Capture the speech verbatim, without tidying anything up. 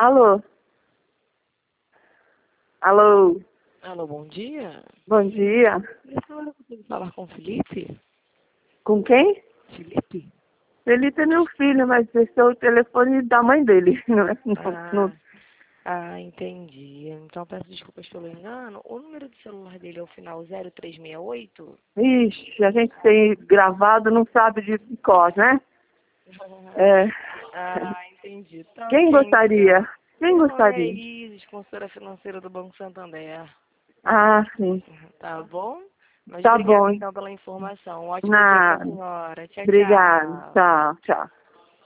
Alô? Alô? Alô, bom dia. Bom dia. Nessa hora eu consigo falar com o Felipe? Com quem? Felipe? Felipe é meu filho, mas esse é o telefone da mãe dele. Não é? Não, Ah, não. ah, entendi. Então peço desculpas pelo engano. O número de celular dele é o final zero três seis oito? Ixi, a gente tem gravado, não sabe de cor, né? É. Ah, entendi. Tá Quem ok, gostaria? então. Quem Meu nome é gostaria? Isis, consultora financeira do Banco Santander. Ah, sim. Tá bom? Mas Tá obrigada bom. então pela informação. Um ótimo dia pra Nada. senhora. Tchau, Obrigado. tchau. Tchau, tchau.